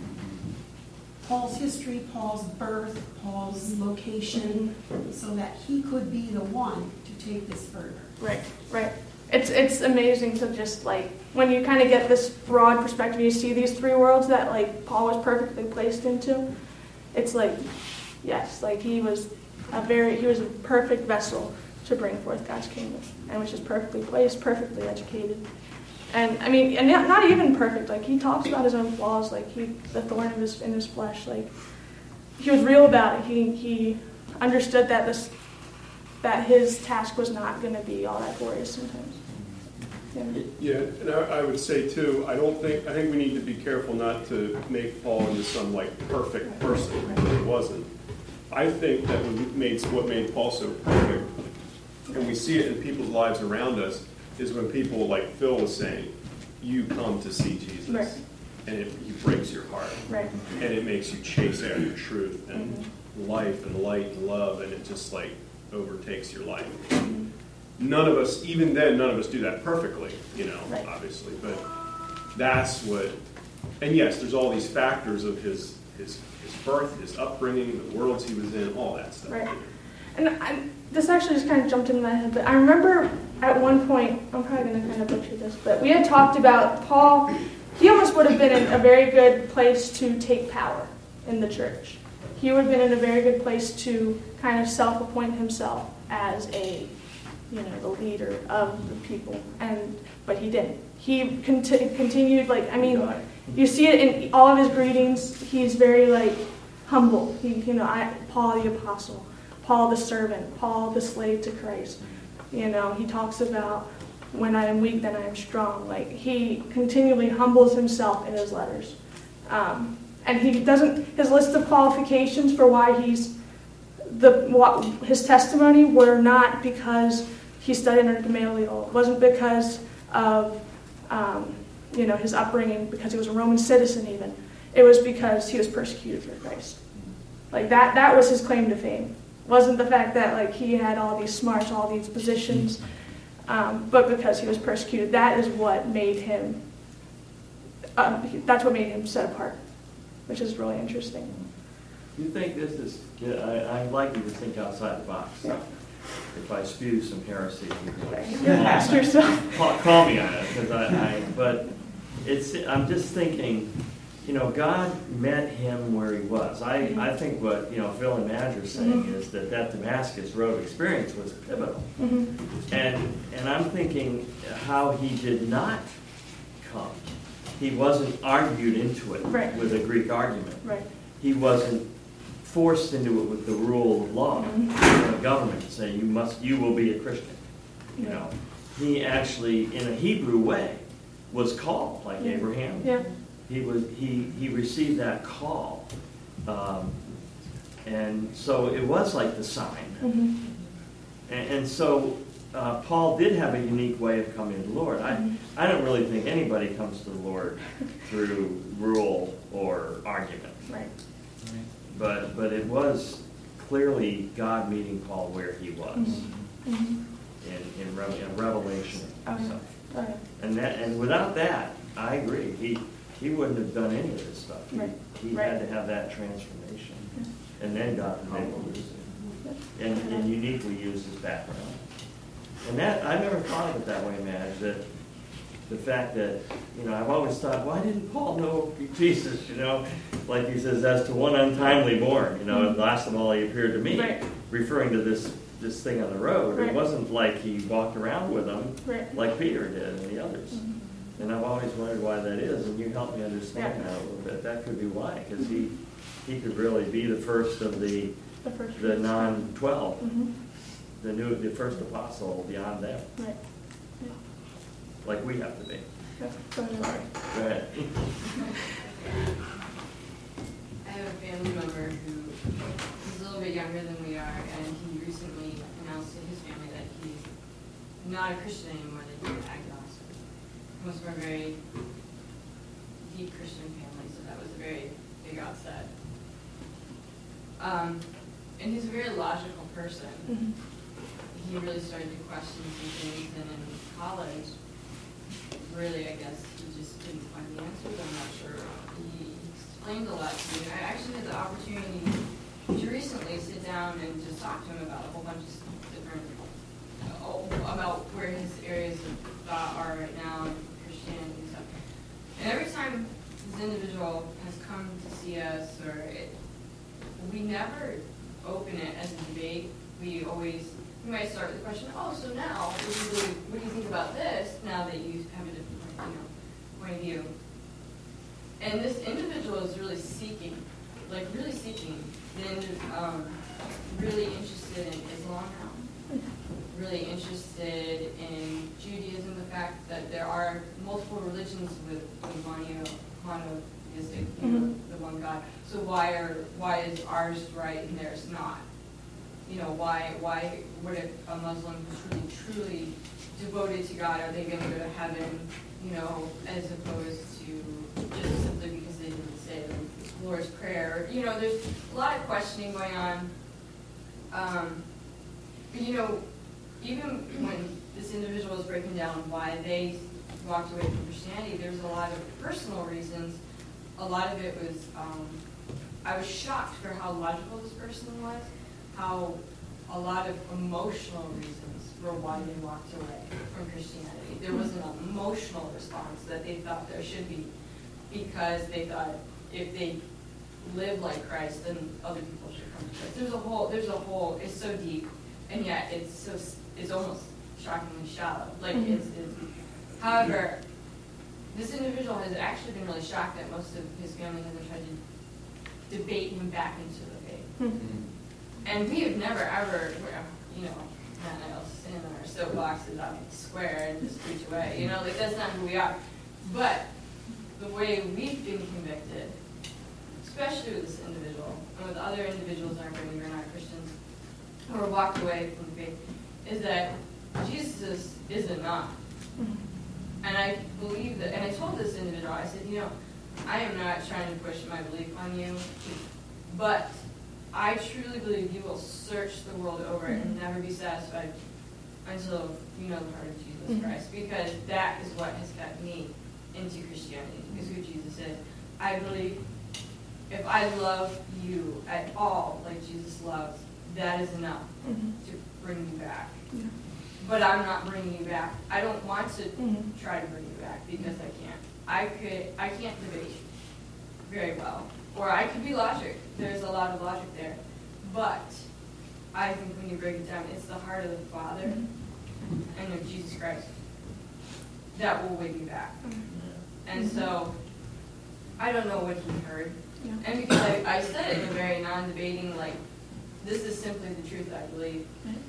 Paul's history, Paul's birth, Paul's location, so that he could be the one to take this further. Right, right. It's it's amazing to just like when you kind of get this broad perspective, you see these three worlds that like Paul was perfectly placed into. It's like, yes, like he was a very he was a perfect vessel to bring forth God's kingdom, and was just perfectly placed, perfectly educated. And I mean, and not, not even perfect. Like he talks about his own flaws, like he the thorn of his in his flesh. Like he was real about it. He he understood that this that his task was not going to be all that glorious sometimes. Yeah. Yeah, and I, I would say too, I don't think, I think we need to be careful not to make Paul into some like perfect person that he wasn't. I think that what made, what made Paul so perfect, and we see it in people's lives around us, is when people like Phil was saying, you come to see Jesus. Right. And it, he breaks your heart. Right. And it makes you chase after truth and Mm-hmm. life and light and love, and it just like overtakes your life. None of us, even then, none of us do that perfectly, you know, Right. obviously. But that's what, and yes, there's all these factors of his his his birth, his upbringing, the worlds he was in, all that stuff. Right. And I, this actually just kind of jumped into my head, but I remember at one point, I'm probably going to kind of butcher this, but we had talked about Paul. He almost would have been in a very good place to take power in the church. He would have been in a very good place to kind of self-appoint himself as a, you know, the leader of the people. And but he didn't. He conti- continued, like, I mean, you see it in all of his greetings. He's very, like, humble. He, you know, I, Paul the apostle, Paul the servant, Paul the slave to Christ. You know, he talks about when I am weak, then I am strong. Like, he continually humbles himself in his letters. Um, and he doesn't, his list of qualifications for why he's, the what, his testimony were not because he studied under Gamaliel. It wasn't because of, um, you know, his upbringing, because he was a Roman citizen even. It was because he was persecuted for Christ. Like, that, that was his claim to fame. It wasn't the fact that, like, he had all these smarts, all these positions, um, but because he was persecuted. That is what made him, uh, that's what made him set apart, which is really interesting. Do you think this is, yeah, I, I'd like you to think outside the box. If I spew some heresy, Ask yourself. call, call me on it, because I, I, but it's, I'm just thinking, you know, God met him where he was. I, Mm-hmm. I think what, you know, Phil and Madge are saying Mhm. is that that Damascus Road experience was pivotal. Mm-hmm. And, and I'm thinking how he did not come. He wasn't argued into it Right. with a Greek argument. Right. He wasn't forced into it with the rule of law, Mhm. the government saying you must, you will be a Christian. You Yeah. know, he actually, in a Hebrew way, was called like Yeah. Abraham. Yeah. He was he he received that call, um, and so it was like the sign. Mm-hmm. And, and so uh, Paul did have a unique way of coming to the Lord. I Mhm. I don't really think anybody comes to the Lord through rule or argument. Right. But but it was clearly God meeting Paul where he was Mm-hmm. Mm-hmm. in in, Re- in Revelation. Oh, yeah. So, Oh, yeah. and that and without that, I agree. He he wouldn't have done any of this stuff. He, Right. he Right. had to have that transformation, and then God was able to use it. and, and uniquely used his background. And that, I never thought of it that way, Madge, that the fact that, you know, I've always thought, why didn't Paul know Jesus, you know? Like he says, as to one untimely born, you know, and last of all he appeared to me, Right. referring to this, this thing on the road. Right. It wasn't like he walked around with them Right. like Peter did and the others. Mhm. And I've always wondered why that is, and you helped me understand Yeah. that a little bit. That could be why, because he, he could really be the first of the, The first. the non-twelve, Mhm. the new, the first apostle beyond them, Right. like we have to be. Yeah. Go ahead, Laurie. Go ahead. I have a family member who is a little bit younger than we are, and he recently announced to his family that he's not a Christian anymore, that he's agnostic. He comes from a very deep Christian family, so that was a very big upset. Um, and he's a very logical person. Mhm. He really started to question some things, and in college, really, I guess, he just didn't find the answers. I'm not sure. He explained a lot to me. I actually had the opportunity to recently sit down and just talk to him about a whole bunch of different, uh, about where his areas of thought are right now in Christianity and stuff. And every time this individual has come to see us, or it, we never open it as a debate. We always, we might start with the question, oh, so now, what do you, really, what do you think about this now that you have a different, you know, point of view? And this individual is really seeking, like really seeking, then um, really interested in Islam now, really interested in Judaism, the fact that there are multiple religions with mono, monotheistic, you know, Mhm. the one God. So why are why is ours right and theirs not? You know, why why would a, a Muslim who's truly truly devoted to God, are they going to go to heaven? You know, as opposed to just simply because they didn't say the Lord's Prayer. You know, there's a lot of questioning going on. Um, but you know, even when this individual was breaking down why they walked away from Christianity, there's a lot of personal reasons. A lot of it was, um, I was shocked for how logical this person was, how a lot of emotional reasons for why they walked away from Christianity. There was an emotional response that they thought there should be, because they thought if they live like Christ, then other people should come to Christ. There's a whole, there's a whole, it's so deep, and yet it's so, it's almost shockingly shallow. Like it's, it's however, this individual has actually been really shocked that most of his family hasn't tried to debate him back into the faith. Mhm. And we have never ever, you know, not else in our soapboxes out square and just preach away. You know, like that's not who we are. But the way we've been convicted, especially with this individual and with other individuals in our family who are not Christians, who are walked away from the faith, is that Jesus is enough. And I believe that, and I told this individual, I said, you know, I am not trying to push my belief on you, but I truly believe you will search the world over and never be satisfied until you know the heart of Jesus Mhm. Christ, because that is what has kept me into Christianity, is who Jesus is. I believe if I love you at all like Jesus loves, that is enough Mhm. to bring you back. Yeah. But I'm not bringing you back. I don't want to Mhm. try to bring you back because I can't. I could. I can't debate very well, or I could be logic. There's a lot of logic there, but I think when you break it down, it's the heart of the Father Mhm. and of Jesus Christ that will win you back. And so I don't know what he heard, Yeah. and because I, I said it in a very non-debating, like, this is simply the truth I believe.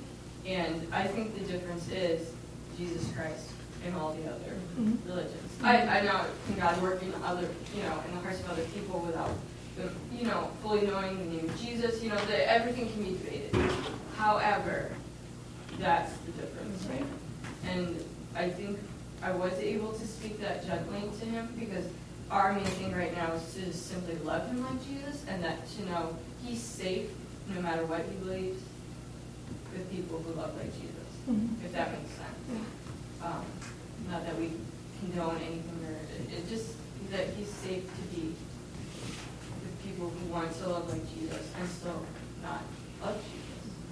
And I think the difference is Jesus Christ and all the other Mhm. religions. I, I know can God work in other, you know, in the hearts of other people without them, you know, fully knowing the name of Jesus. You know, that everything can be debated. However, that's the difference. Right. And I think I was able to speak that gently to him, because our main thing right now is to just simply love him like Jesus, and that to know he's safe no matter what he believes with people who love like Jesus, Mhm. if that makes sense. Yeah. Um, not that we condone anything, or it, it just that he's safe to be with people who want to love like Jesus and still not love Jesus.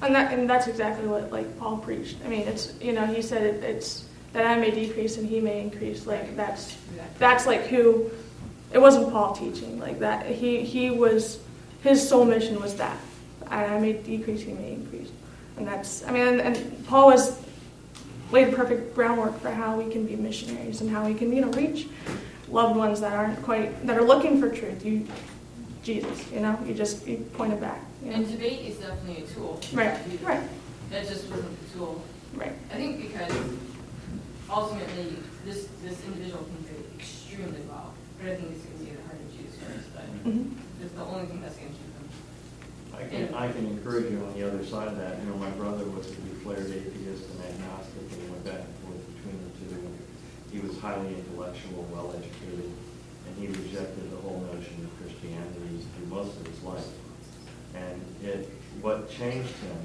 And that and that's exactly what like Paul preached. I mean, it's you know he said it, it's that I may decrease and he may increase. Like that's that's like who. It wasn't Paul teaching like that. He he was his sole mission was that I may decrease, he may increase, and that's I mean and, and Paul was laid the perfect groundwork for how we can be missionaries and how we can you know reach loved ones that aren't quite that are looking for truth. You Jesus, you know, you just you point it back. You know? And debate is definitely a tool. Right, right. That just wasn't the tool. Right. I think because ultimately this this individual can do extremely well, but I think it's going to be the heart of Jesus Christ. But Mm-hmm. it's the only thing that's going to keep them. I can, I can encourage you on the other side of that. You know, my brother was a declared atheist and agnostic, and he went back and forth between the two. He was highly intellectual, well-educated, and he rejected the whole notion of Christianity through most of his life. And it, what changed him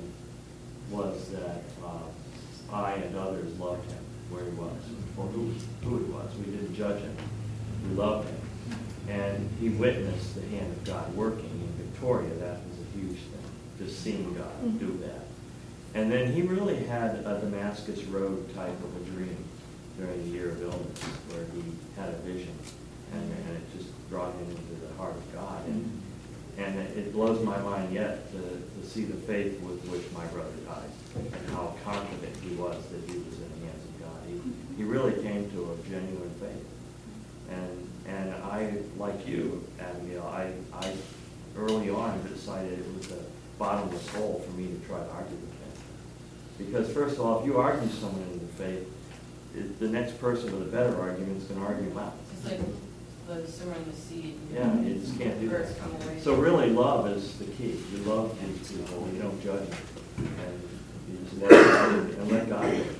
was that uh, I and others loved him where he was, or who, who he was. We didn't judge him. We loved him. And he witnessed the hand of God working in Victoria. That was a huge thing, just seeing God Mm-hmm. do that. And then he really had a Damascus Road type of a dream during the year of illness, where he had a vision, and, and it just brought him into the heart of God. And, and it, it blows my mind yet to, to see the faith with which my brother died, and how confident he was that he was in the hands of God. He, he really came to a genuine faith. And and I, like you, Abigail, I, I early on decided it was a bottomless hole for me to try to argue with him. Because first of all, if you argue someone in the faith, it, the next person with a better argument is going to argue him out. It's like the sowing the seed. Yeah, you just can't do that. Birds come away. So really, love is the key. You love these people. You don't judge them. And you just love God and, and let God work.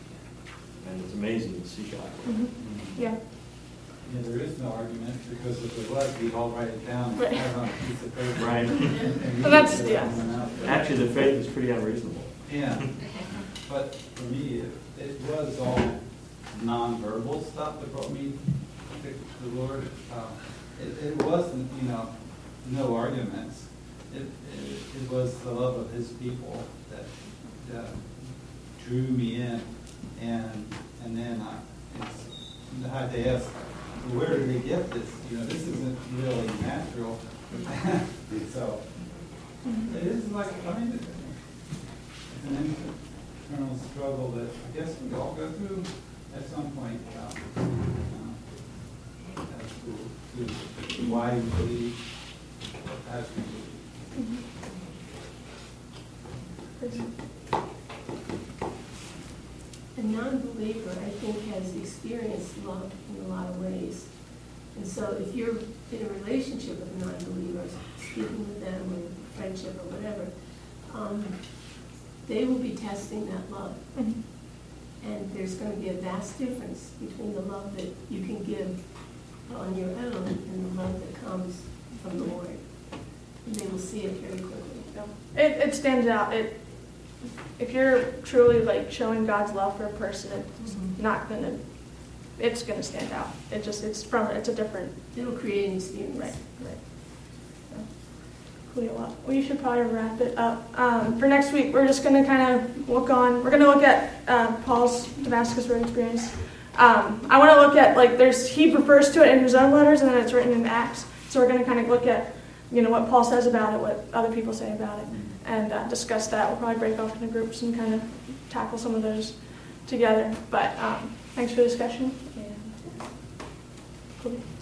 And it's amazing to see God work. Mm-hmm. Yeah. Yeah, there is no argument, because if there was, we'd all write it down and Right. have it on a piece of paper. Right. And Well, that's- read it to yeah. everyone out there. Actually, the faith is pretty unreasonable. Yeah, but for me, it, it was all nonverbal stuff that brought me to the Lord. Uh, it, it wasn't, you know, no arguments. It, it, it was the love of His people that, that drew me in, and and then I, it's, I had to ask, where did they get this? You know, this isn't really natural. So it is like, I mean, it's an internal struggle that I guess we all go through at some point. Um, uh, as to, to why we believe, as we believe. A non-believer, I think, has experienced love in a lot of ways. And so if you're in a relationship with a non-believer, speaking with them or friendship or whatever, um, they will be testing that love. Mm-hmm. And there's going to be a vast difference between the love that you can give on your own and the love that comes from the Lord. And they will see it very quickly. It, it stands out. It if you're truly like showing God's love for a person, it's Mhm. not gonna. It's gonna stand out. It just it's from it's a different. It'll create an experience. Right, right. So, cool. Well, we should probably wrap it up. Um, for next week, we're just gonna kind of look on. We're gonna look at uh, Paul's Damascus Road experience. Um, I want to look at like there's he refers to it in his own letters, and then it's written in Acts. So we're gonna kind of look at you know what Paul says about it, what other people say about it, and uh, discuss that. We'll probably break off into groups and kind of tackle some of those together. But um, thanks for the discussion. And, cool.